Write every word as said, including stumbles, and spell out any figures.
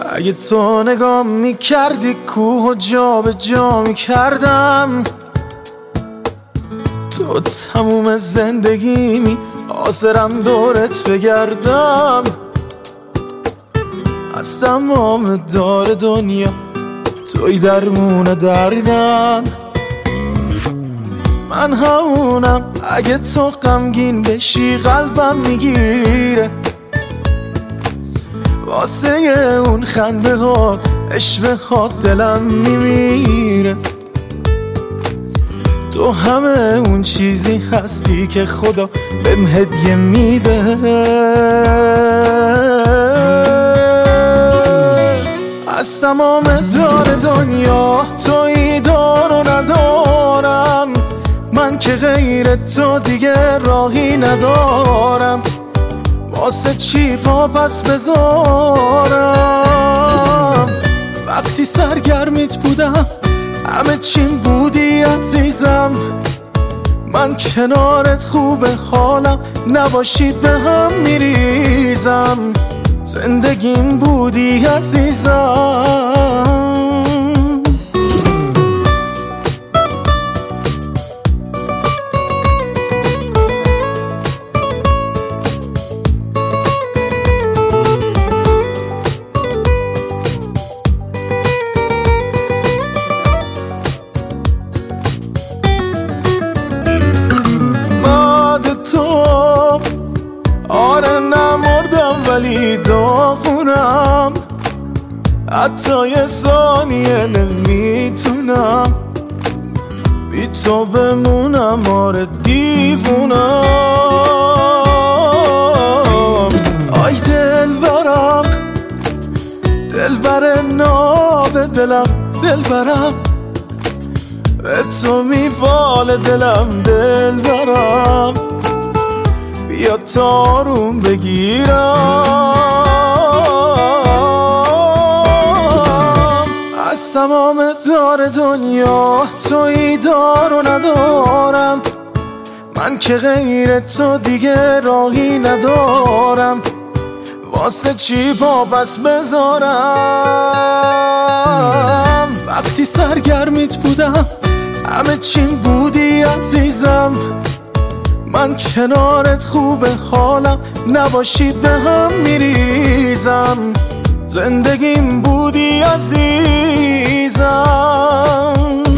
اگه تو نگاه میکردی کوه و جا به جا میکردم، تو تموم زندگیمی حاضرم دورت بگردم. از تمام دار دنیا توی درمون دردم. من همونم اگه تو غمگین بشی قلبم میگیره، واسه اون خنده ها عشق ها دلم میمیره. تو همه اون چیزی هستی که خدا بهم هدیه میده. از تمام دار دنیا تویی دار و ندارم، من که غیر تو دیگه راهی ندارم. واسه چی پا پس بذارم؟ وقتی سرگرمیت بودم همه چیم بودی عزیزم. من کنارت خوبه حالم، نباشید به هم میریزم. زندگیم بودی عزیزم. آره نمردم ولی داغونم، حتی یه ثانیه نمیتونم بی تو بمونم. آره دیوونم. آی دل برم، دل بر ناب دلم، دل برم به تو میوال دلم. دل برم بیا تارون بگیرم. از تمام دار دنیا تویی دار و ندارم، من که غیر تو دیگه راهی ندارم. واسه چی پا پس بذارم؟ وقتی سرگرمیت بودم همه چیم بودی عزیزم. من کنارت خوبه حالم، نباشید به هم میریزم. زندگیم بودی عزیزم.